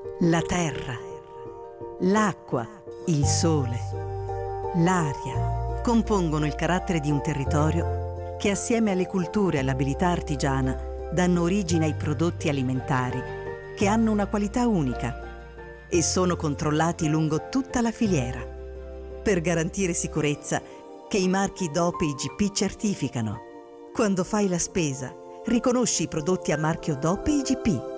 La terra, l'acqua, il sole, l'aria compongono il carattere di un territorio che, assieme alle culture e all'abilità artigiana, danno origine ai prodotti alimentari che hanno una qualità unica e sono controllati lungo tutta la filiera per garantire sicurezza che i marchi DOP e IGP certificano. Quando fai la spesa, riconosci i prodotti a marchio DOP e IGP.